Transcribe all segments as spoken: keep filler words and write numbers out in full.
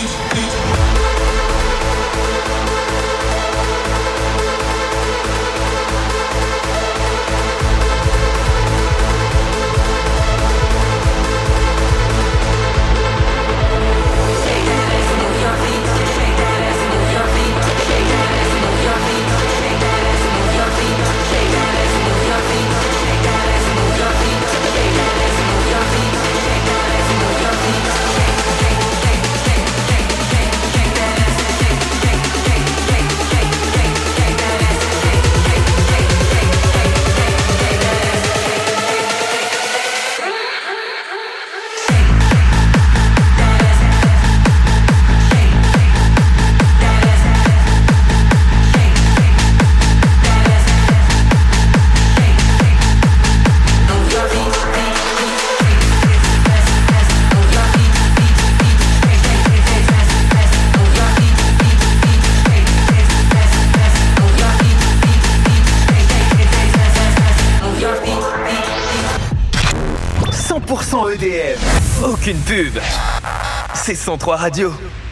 E D M. Aucune pub. C'est cent trois Radio.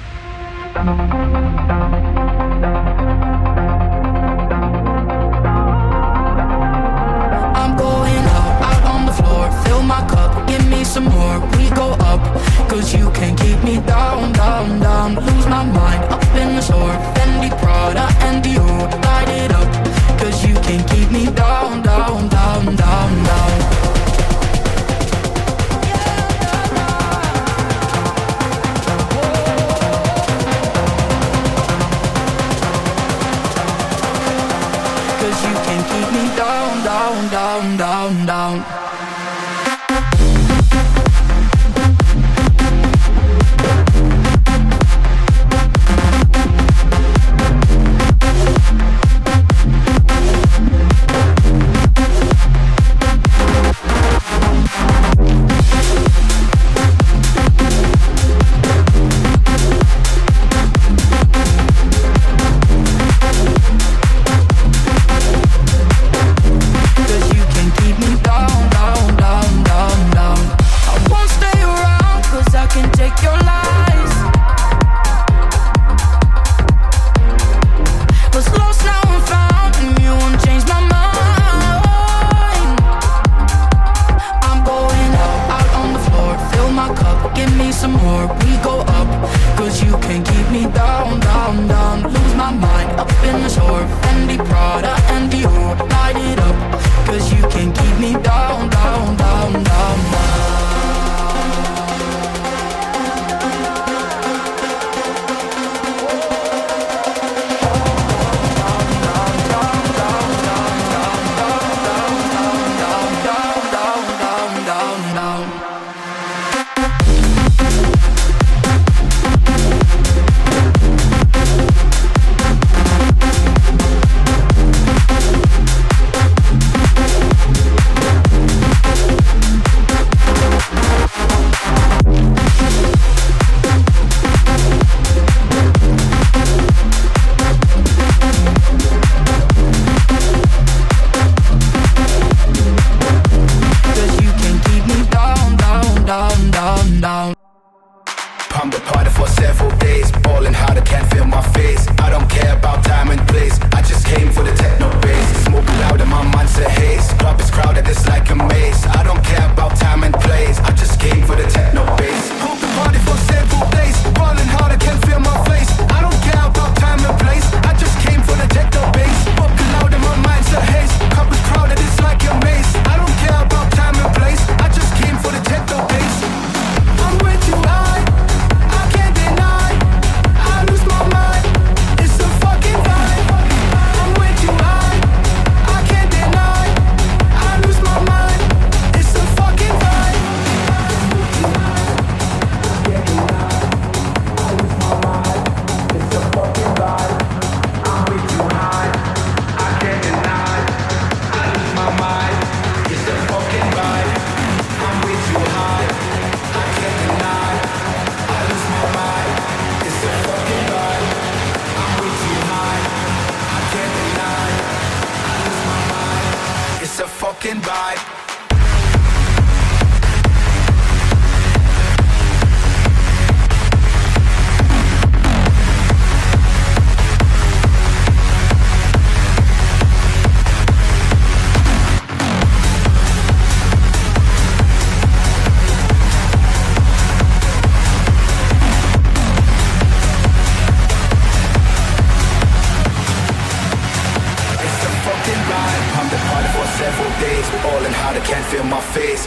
I'm going out, out on the floor. Fill my cup, give me some more. We go up, cause you can't keep me down, down, down. Lose my mind, up in the store. Fendi, Prada, and Dior. Light it up, cause you can't keep me down, down, down, down, down. Keep me down, down, down, down, down. Cause you can keep me down, down.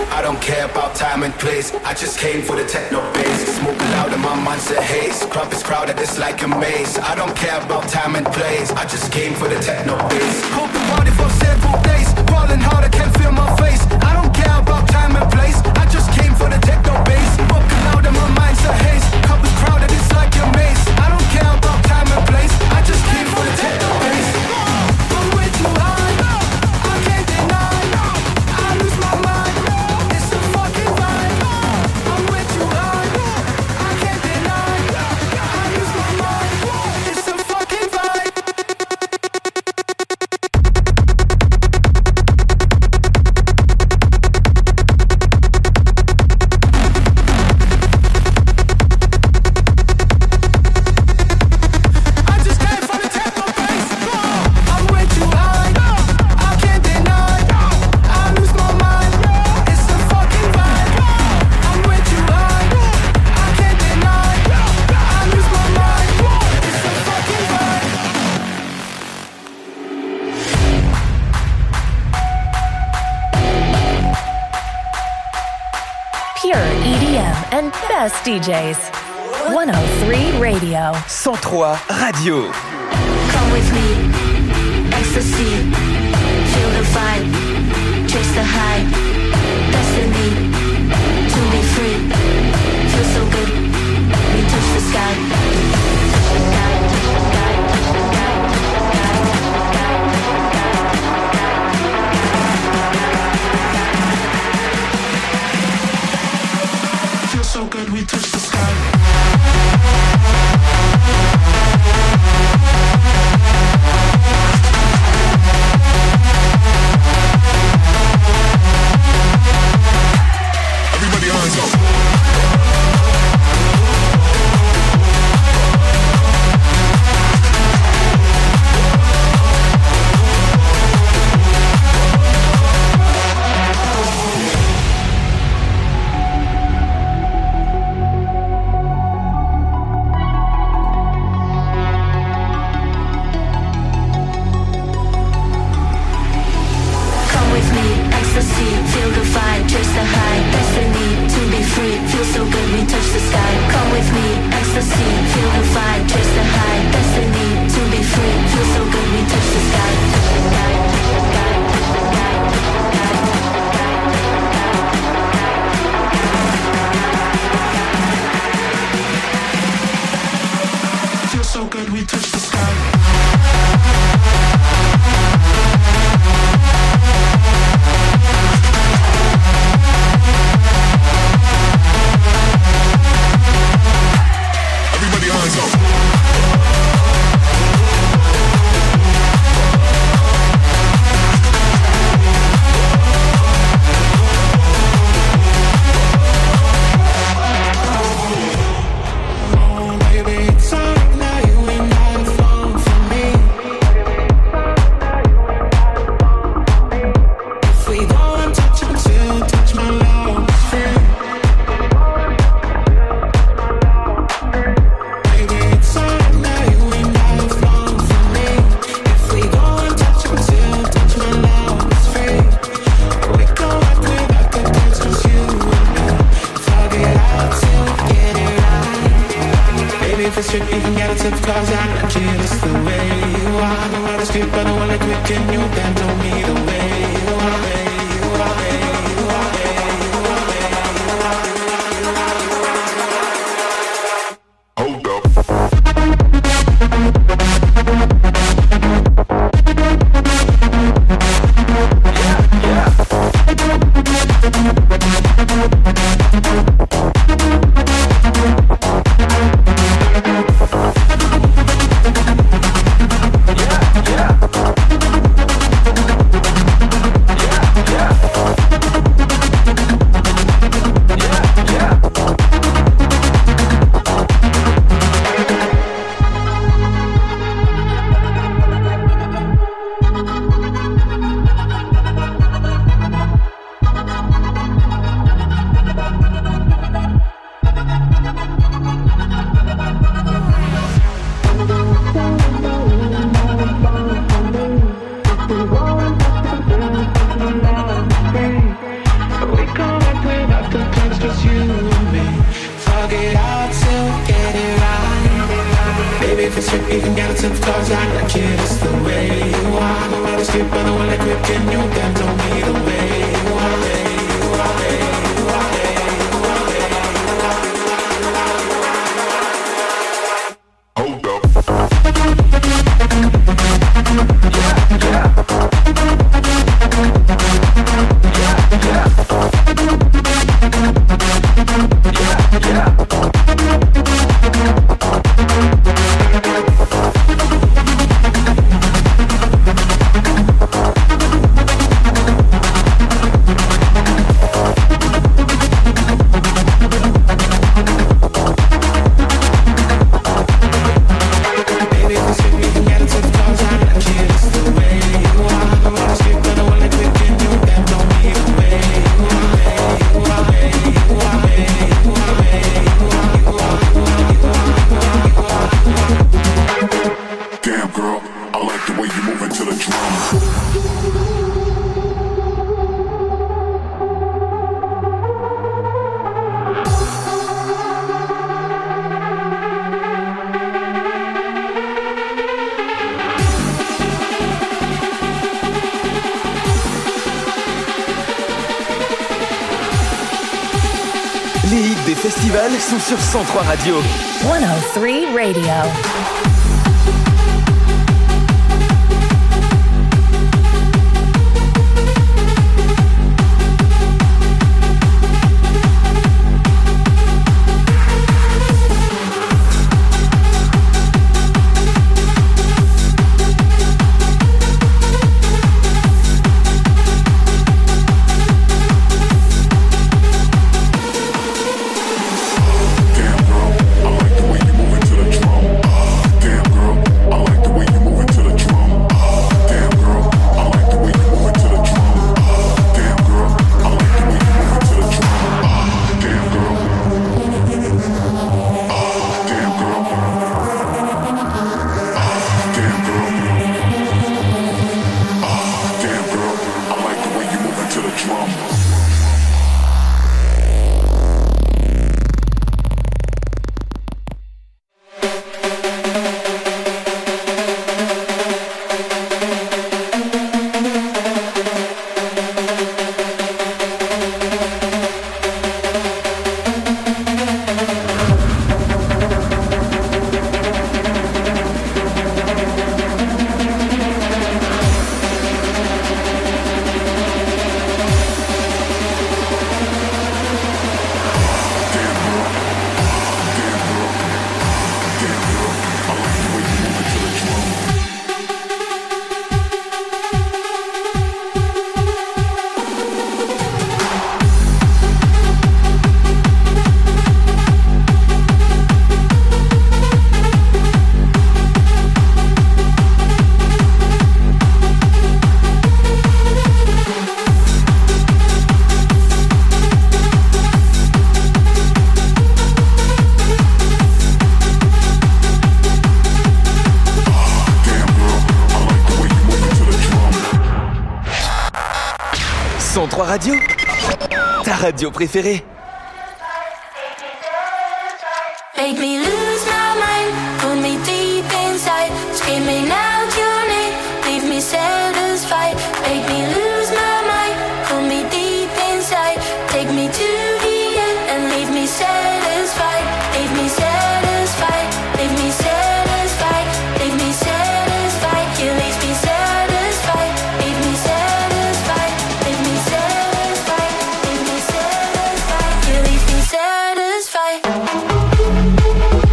I don't care about time and place. I just came for the techno bass. Smoking loud and my mind's a haze. Club is crowded, it's like a maze. I don't care about time and place. I just came for the techno bass. Hope the party for several days. Falling hard, I can't feel my face. I don't care about time and place. I just came for the techno bass. Smoking loud and my mind's a haze. Club is crowded, it's like a maze. I don't care about time and place. I just came for the techno bass. I'm way too high. I can't deny. I lose my mind. It's a fucking vibe. I'm way too high. I can't deny. I lose my mind. It's a fucking vibe. And best D Js. one oh three Radio. cent trois Radio. Come with me, ecstasy, feel the vibe, chase the high, destiny, to be free, feel so good, we touch the sky. So good, we touch the sky. Everybody hands up. Yeah. ship, you can get it to the stars. I like it, it's the way you are. I know how to skip, but I wanna grip, can you then don't be the way you are, way you are, way you are, way you are, way you are. Hold up. Yeah, yeah. Yeah, yeah. Yeah, yeah. Les hits des festivals sont sur cent trois Radio. cent trois Radio. cent trois Radio, ta radio préférée. Make me lose my mind, pull me deep inside, screaming out your name, leave me satisfied. Make me lose my mind, pull me deep inside, take me to the end and leave me satisfied. Leave me satisfied, leave me satisfied, leave me satisfied. You leave me satisfied, leave me satisfied, leave me satisfied, leave me satisfied. You leave me satisfied.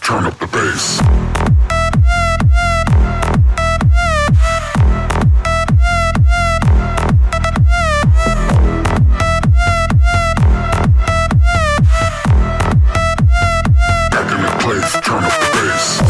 turn up the bass. Back in the place, turn up the bass.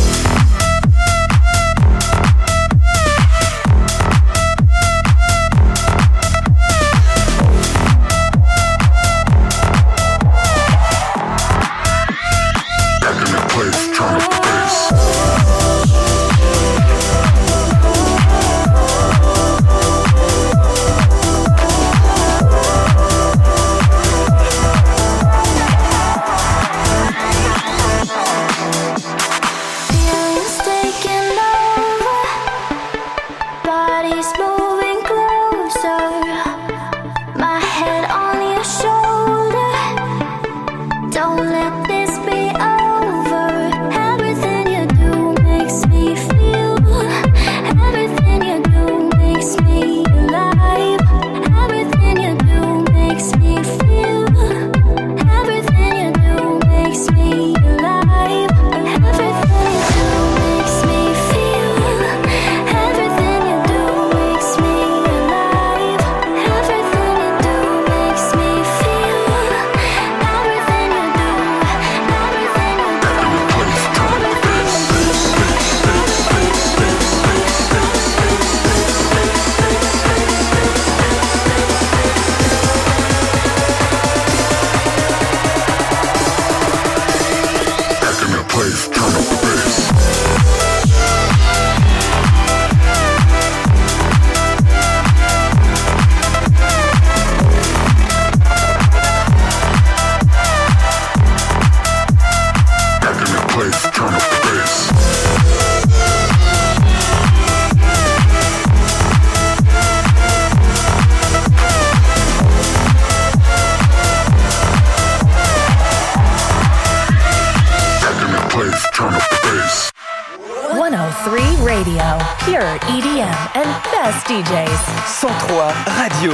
D Js. cent trois Radio.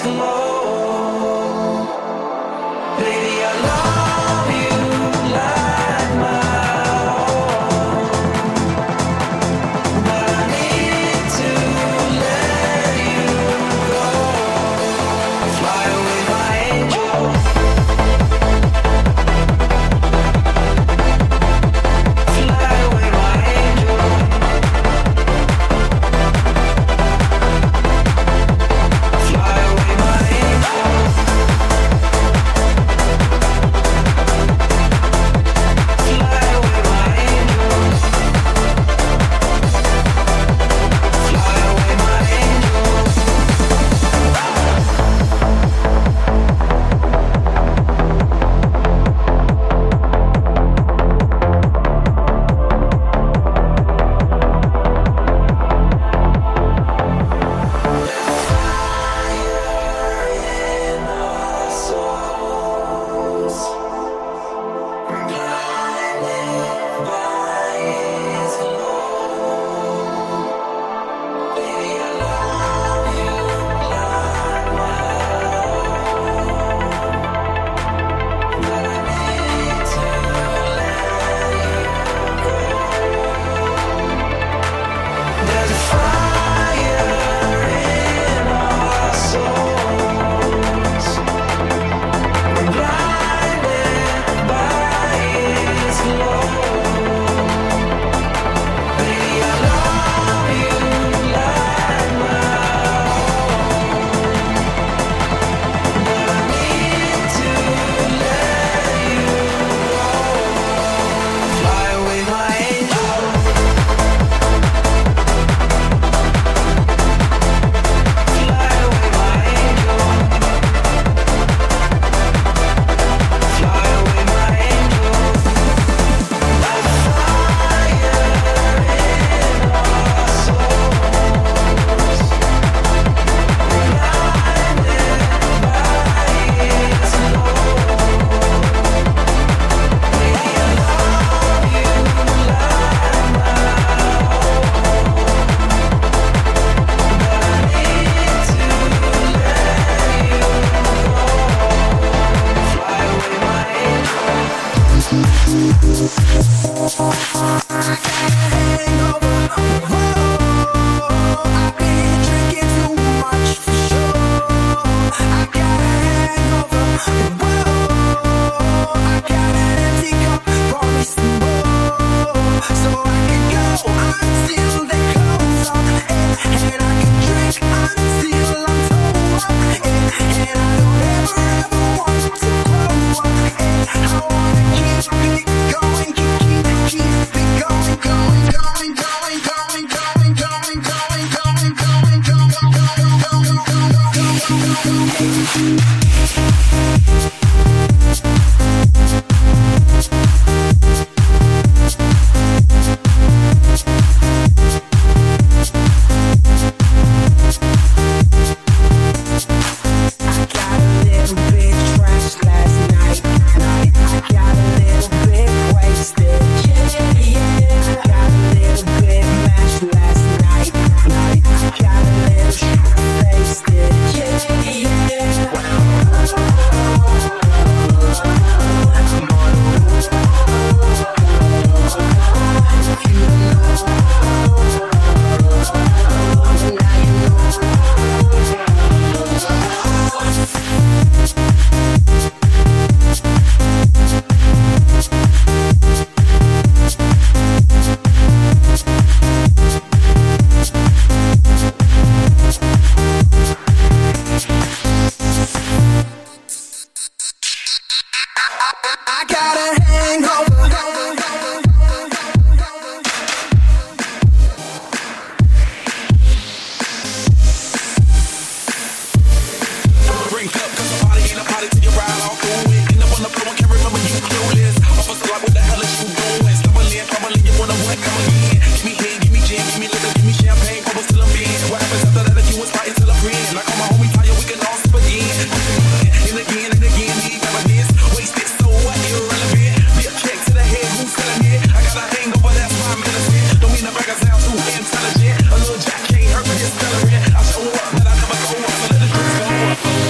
Intelligent, a little jack can't hurt me, it's celebrate. I show up, but I never go up, so let the drinks go up.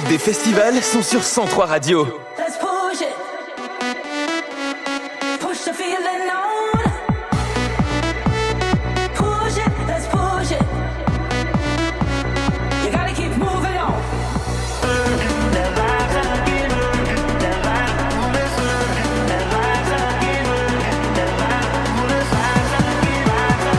des festivals sont sur cent trois Radio. Let's push it. Push the feeling on. Push it, let's push it. You gotta keep moving on. The vibes are given. The vibes the vibes are given. The vibes are given.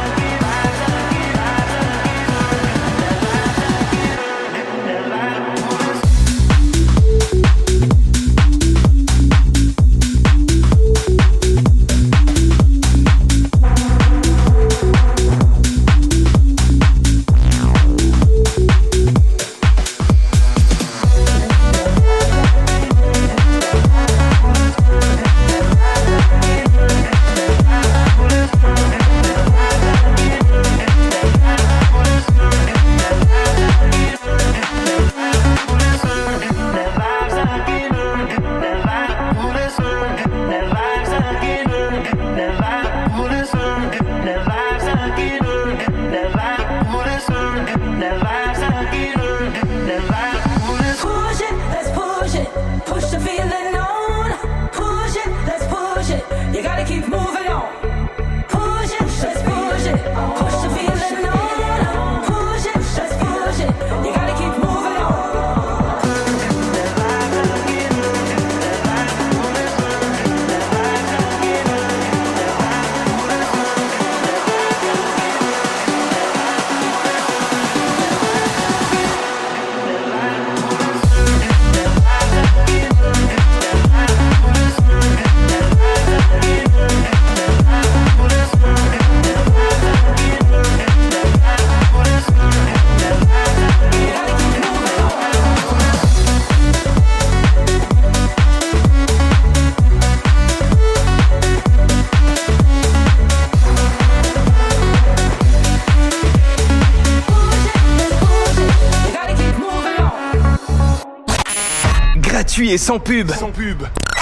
Et sans pub. Sans pub.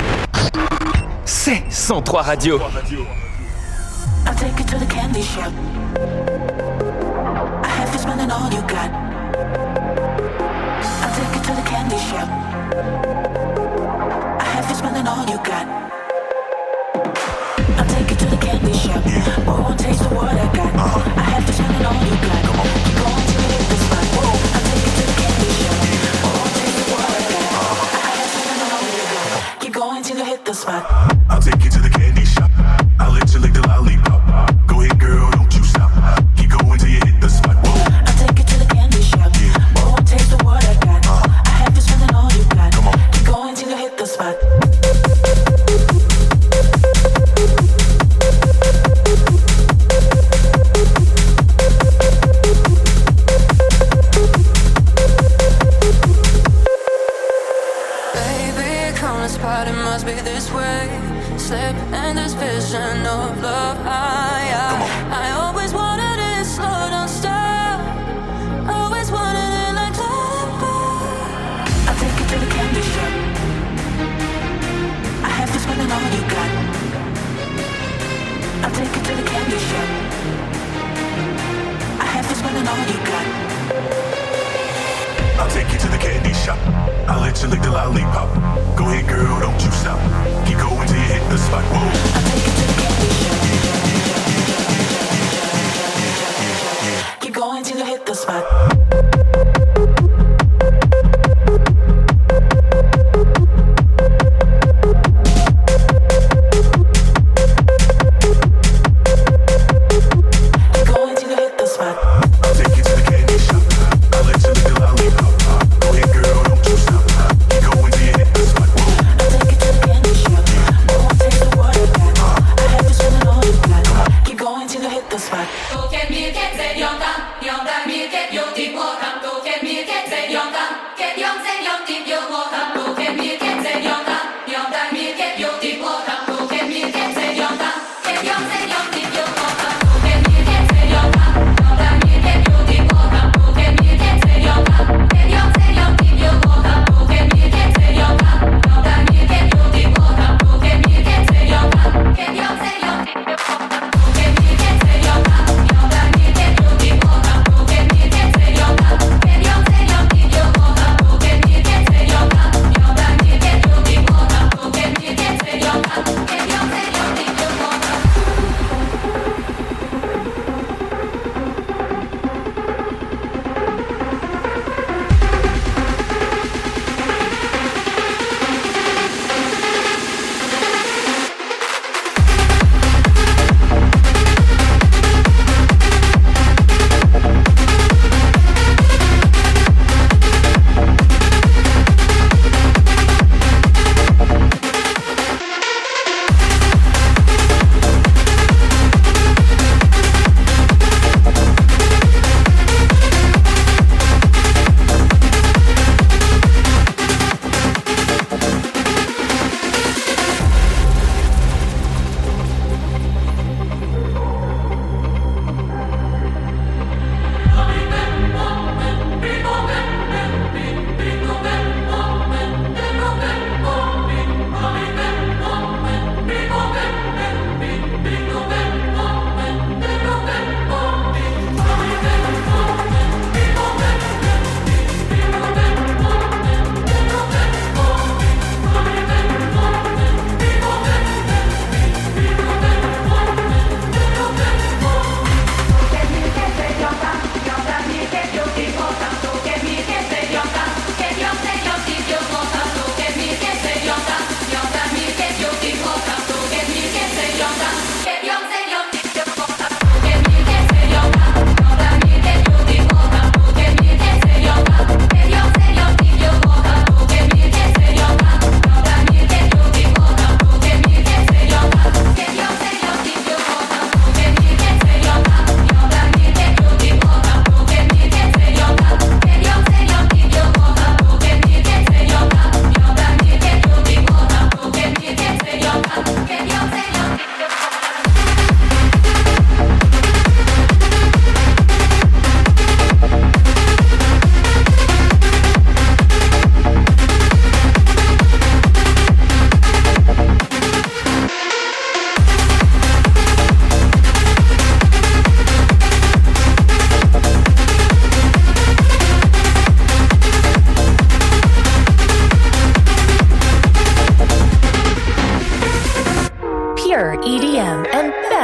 C'est cent trois Radio. I'll take you to the candy shop. I have to spend all you got. I'll take you to the candy shop. I have to spend all you got. I'll take you to the candy shop. Oh, one taste of what I got. I have to spend all you got. Keep going till you hit the spot. I'll take you to the candy shop. Oh, one taste of what I got. I have to spend all you got. Keep going till you hit the spot. I'll take you to the candy shop. I'll let you lick the lollipop. Go ahead, girl, don't you stop. Keep going till you hit the spot. Whoa. I'll take you to the candy shop. Yeah. Oh, one taste of what I got. Uh-huh. I have to spend all you got. Come on. Keep going till you hit the spot. Slip in this vision of love. I, I, I always wanted it slow, don't stop. Always wanted it like that. I'll take you to the candy shop. I have to spend all you got. I'll take you to the candy shop. I have to spend all you got. I'll take you to the candy shop. I'll let you lick the lollipop. Go ahead, girl, don't you stop. Keep going till you hit the spot. Whoa. I'll take you to the candy shop. Keep going till you hit the spot. Go can milk it, say yonda, yonda milk it, yo deep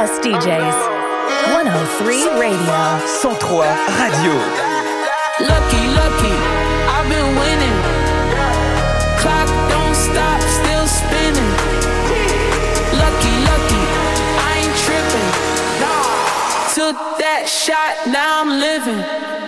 best D Js. one oh three Radio. cent trois Radio. Lucky, lucky, I've been winning. Clock don't stop, still spinning. Lucky, lucky, I ain't tripping. Took that shot, now I'm living.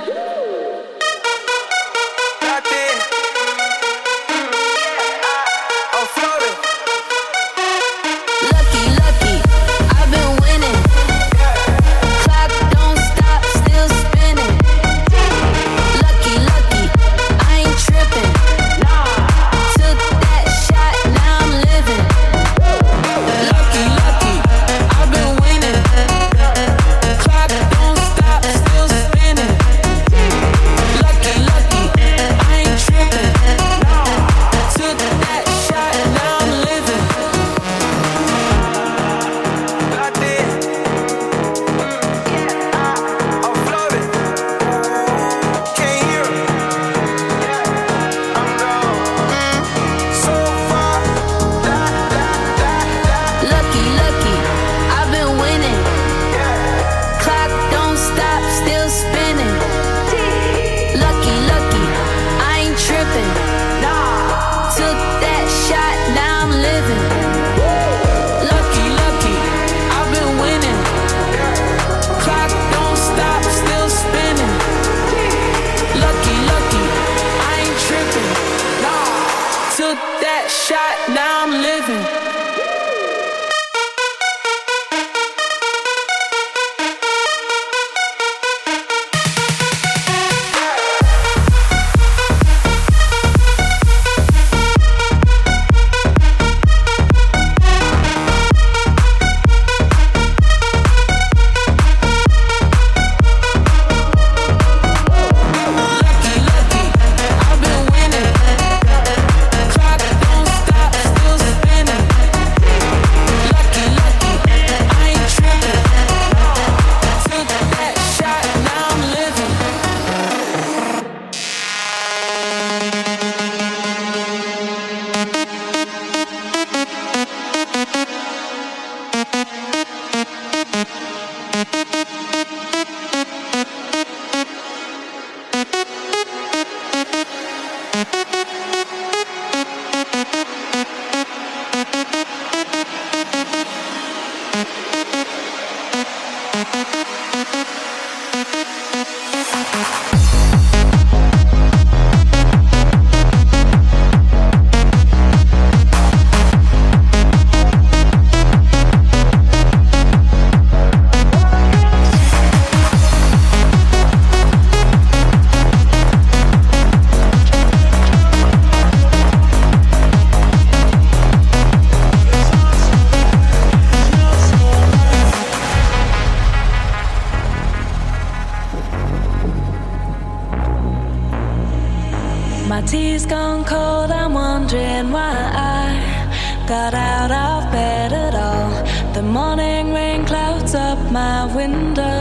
tea's gone cold, I'm wondering why I got out of bed at all. The morning rain clouds up my window,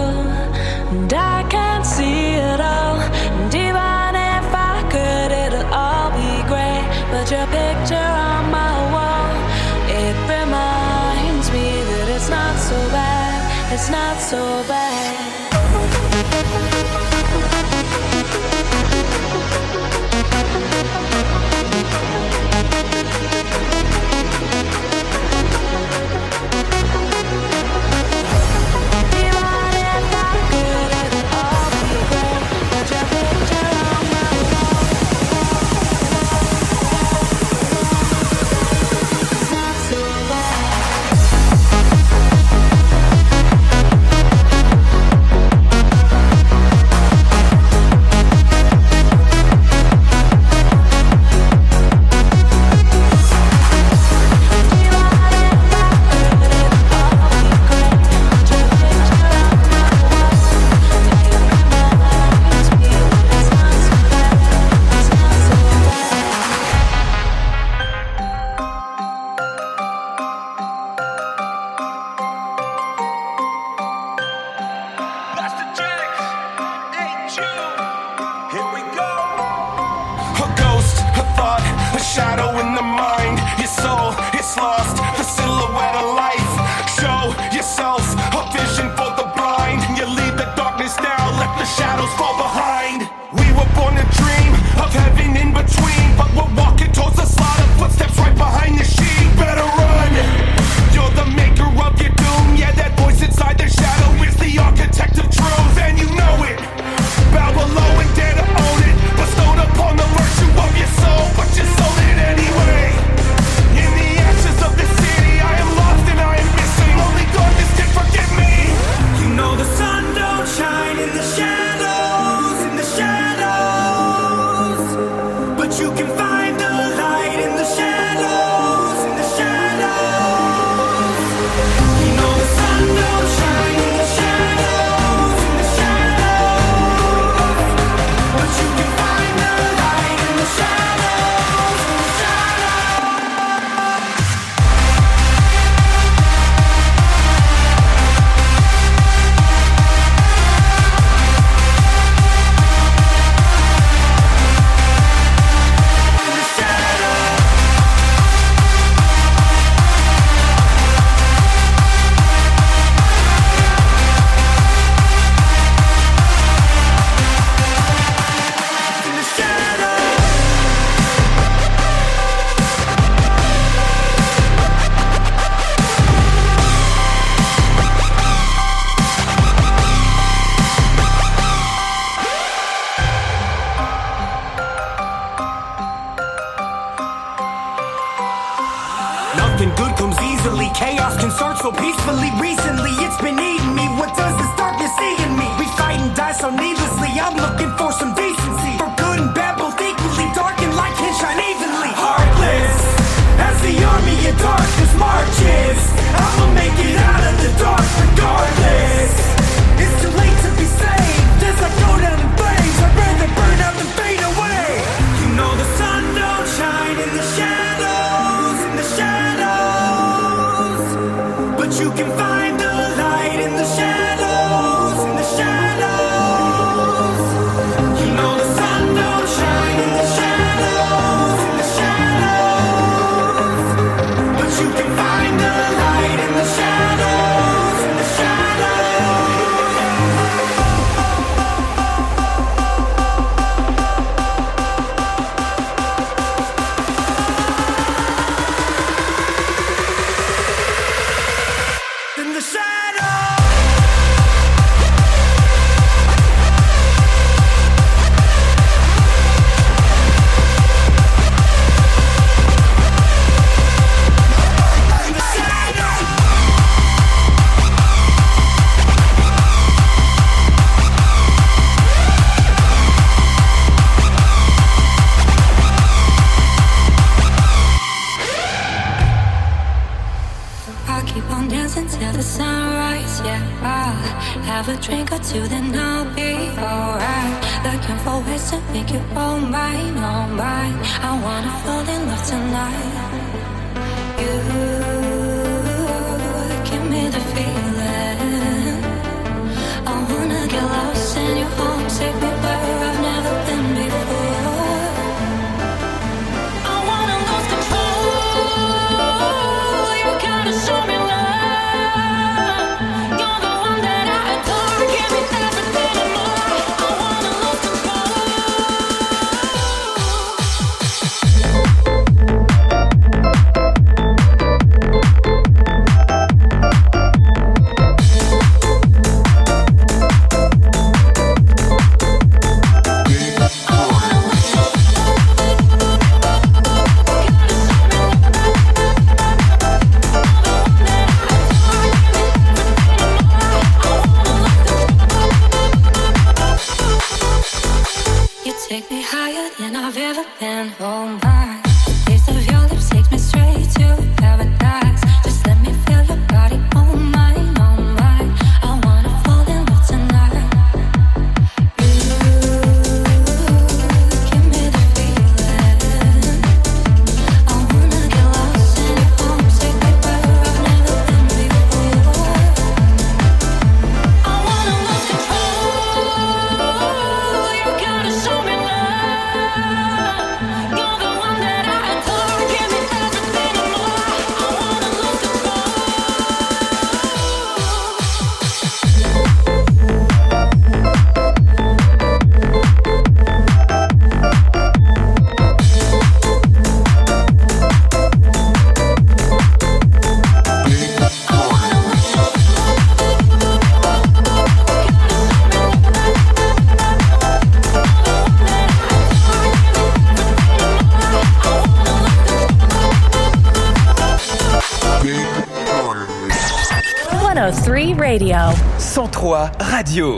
and I can't see it all. And even if I could, it'll all be grey. But your picture on my wall, it reminds me that it's not so bad, it's not so bad. shadows fall behind. We were born to dream of heaven in between, but we're walking towards the slaughter, footsteps right behind the sheet. Better run, you're the maker of your doom. Yeah, that voice inside the shadow is the architect of truth, and you know it. Bow below and dare to own it, bestowed upon the virtue of your soul, but you sold it anyway. In the ashes of the city, I am lost and I am missing. Only darkness can forgive me. You know the sun don't shine in the shadows, in the shadows, but you can find the light in the shadows, in the shadows. You know the sun don't shine in the shadows, in the shadows, but you can find the light in the shadows, in the shadows. Nothing good comes easily. Chaos can start so peacefully. Recently, it's been eating me. What does this darkness see in me? We fight and die so needlessly. I'm looking for some decency. For good and bad, both equally. Dark and light can shine evenly. Heartless, as the army of darkness marches, I'ma make it out of the dark regardless. It's too late to be saved. As I go down in flames, I'd rather burn out than fade away. You know the sun don't shine in the shadows, in the shadows, but you can find the light in the shadows, in the shadows. You know the sun don't shine in the shadows, in the shadows, but you can find the light in the shadows, in the shadows. In the shadow. I'll keep on dancing till the sunrise, yeah. I'll have a drink or two, then I'll be alright. Looking for ways to make you all mine, all mine. I wanna fall in love tonight. You give me the feeling. I wanna get lost in your home, take me where I've never been before. I wanna lose control. You gotta show me love. You're the one that I adore. Give me everything and more. I wanna lose take me higher than I've ever been. Oh my, the taste of your lips takes me straight to paradise. Just let me feel your body, oh mine, oh mine. I wanna fall in love tonight. You give me the feeling. I wanna get lost in your arms, take me where I've never been before. I wanna lose control. You gotta show me love. You're the one that I adore. Give me everything and more. three Radio. cent trois Radio.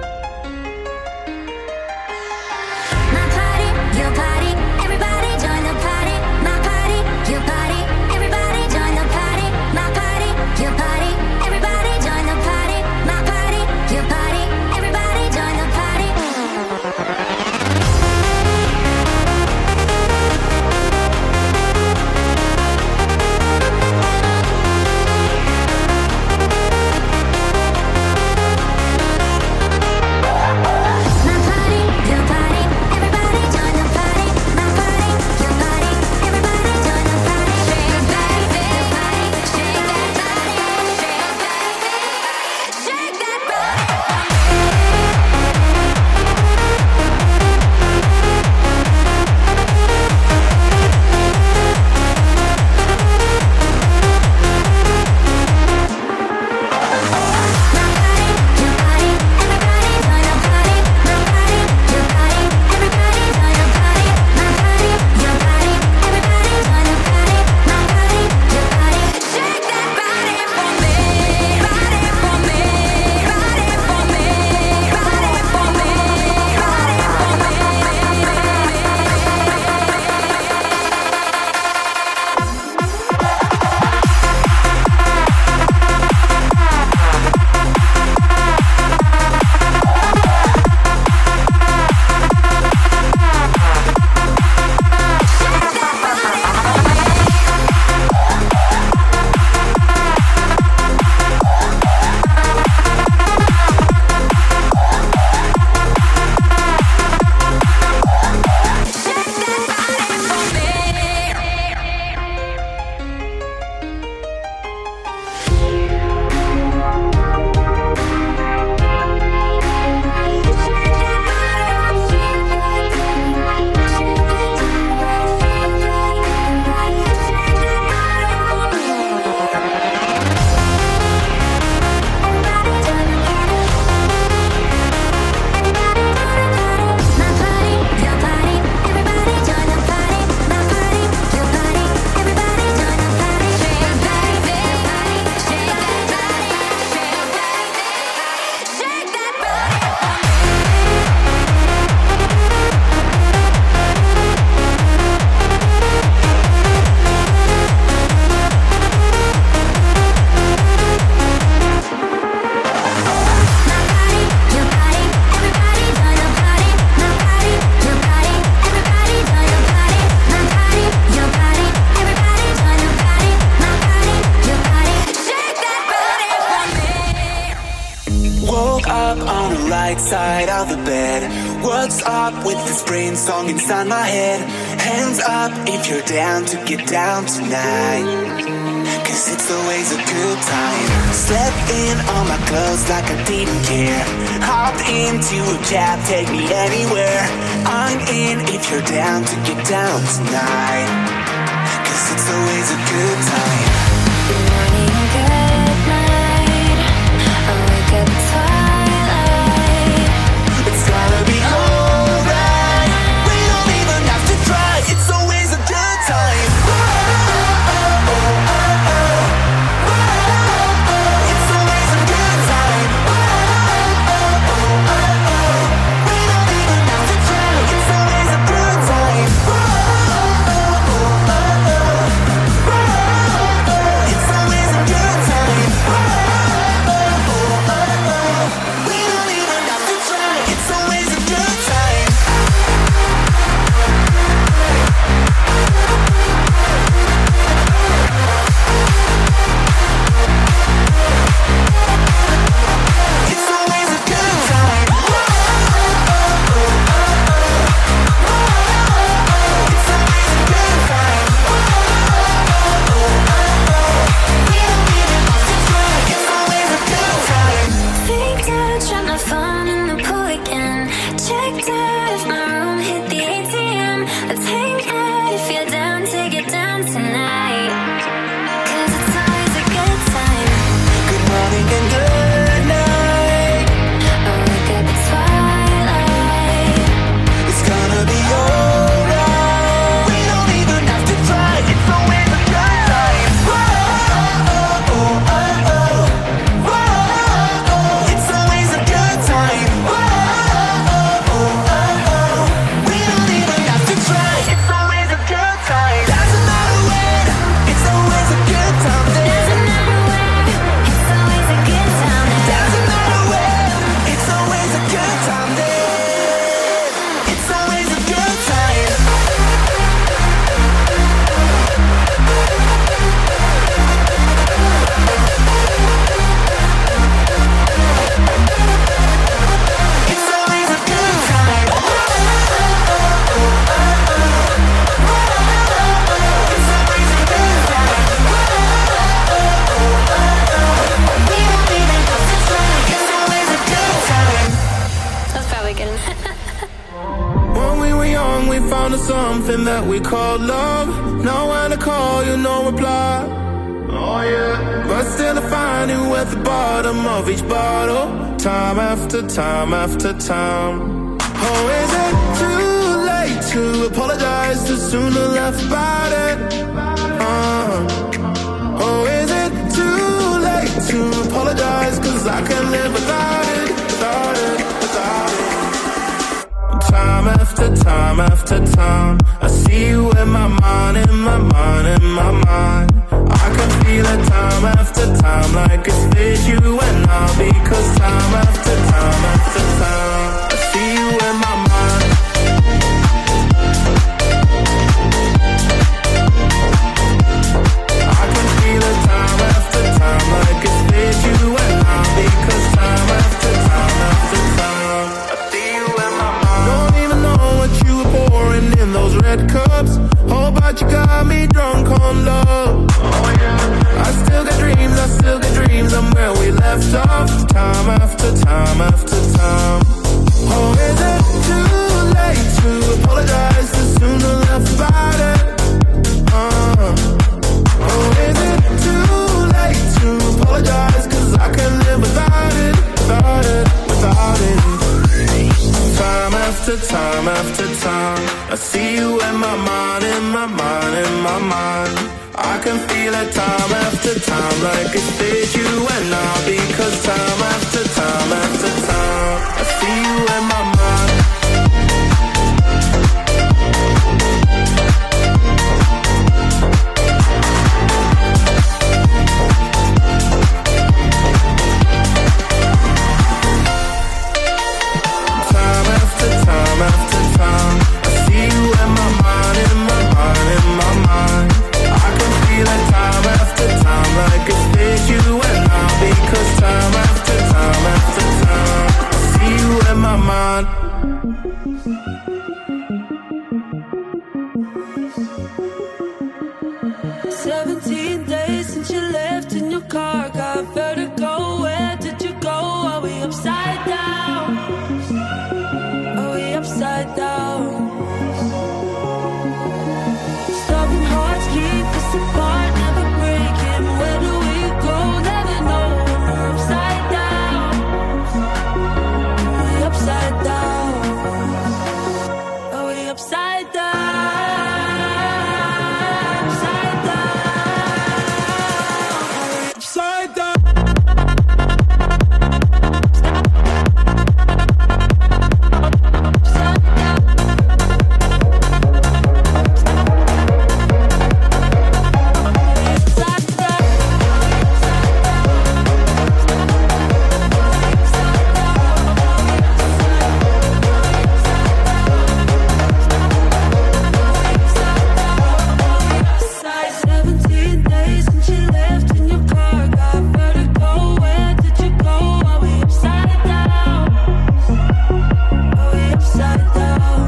Side of the bed. What's up with this brain song inside my head? Hands up if you're down to get down tonight, cause it's always a good time. Slept in all my clothes like I didn't care. Hopped into a cab, take me anywhere. I'm in if you're down to get down tonight, cause it's always a good time. Good morning, good night. I wake up tired. It's gonna be alright. We don't even have to try. It's always a good time. It's always a good time. We don't even have to try. It's always a good time. It's always a good time. something that we call love. Now when I call you, no reply. Oh yeah. But still I find you at the bottom of each bottle, time after time after time. Oh, is it too late to apologize? Too soon to laugh about it. Uh, oh, is it too late to apologize? Cause I can't live without it, without it, without it. Time after time after time, I see you in my mind, in my mind, in my mind. I can feel it time after time, like it's this you and I. Because time after time after time, I see you in my mind. I can feel it time after time, like it's this you and I. Because time after time after time, I see you in my mind. Don't even know what you were pouring in those red cups. Oh, but you got me drunk on love. Oh yeah. I still got dreams, I still got dreams. I'm where we left off, time after time after time. Oh, is it too late to apologize? Too soon to laugh about it. Uh. Oh, is it too late to apologize? Cause I can't live without it, without it, without it. Time after time after time, I see you in my mind, in my mind, in my mind. I can feel it time after time, like it's this you and I. Because time after time after time, I see you in my mind. Time after time after time, I see you in my mind, in my mind, in my mind. I can feel it time after time, like it's this you and I. Because time after time after time, I see you in my mind. Seventeen days since you left in your car, got vertigo. Where did you go? Are we upside down? Are we upside down? Stubborn hearts keep us apart, never breaking. Where do we go? Never know when we're upside down. Are we upside down? Are we upside down? Upside down. Upside down. Seventeen days since you left in your car, got vertigo. Where did you go? Are we upside down? Are we upside down?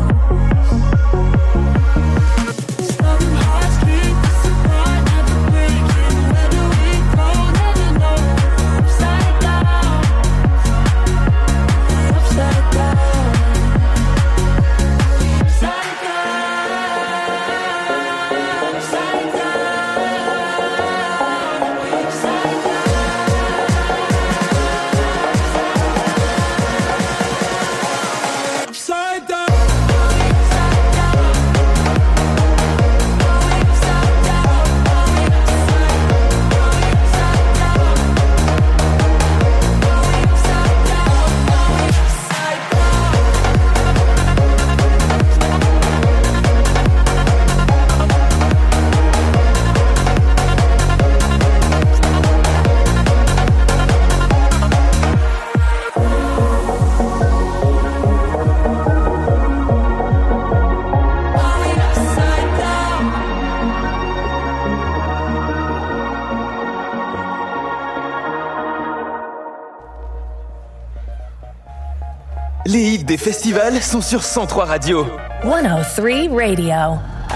Stubborn hearts keep us apart, never breaking. Where do we go? Never know. We're upside down. We're upside down. Upside down. Upside down. Upside down. Les hits des festivals sont sur cent trois Radio. one oh three Radio.